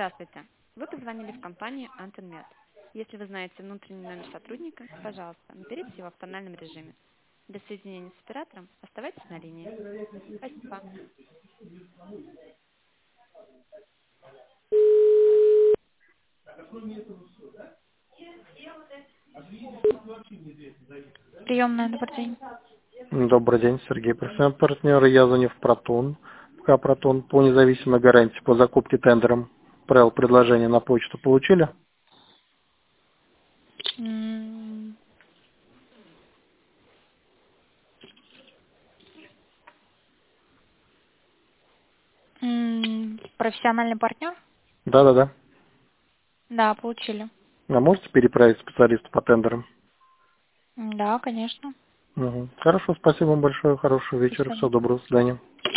Здравствуйте. Вы позвонили в компанию Антенмет. Если вы знаете внутренний номер сотрудника, пожалуйста, наберите его в тональном режиме. Для соединения с оператором оставайтесь на линии. Спасибо. Приемная, добрый день. Добрый день, Сергей. Профессиональный партнер. Я звоню в Протон. ПК Протон по независимой гарантии по закупке тендером. Правил предложения на почту получили? М, Профессиональный партнер? Да. Да, получили. А можете переправить специалиста по тендерам? Да, конечно. Хорошо, спасибо вам большое. Хорошего До вечера. свидания. Всего доброго. До свидания.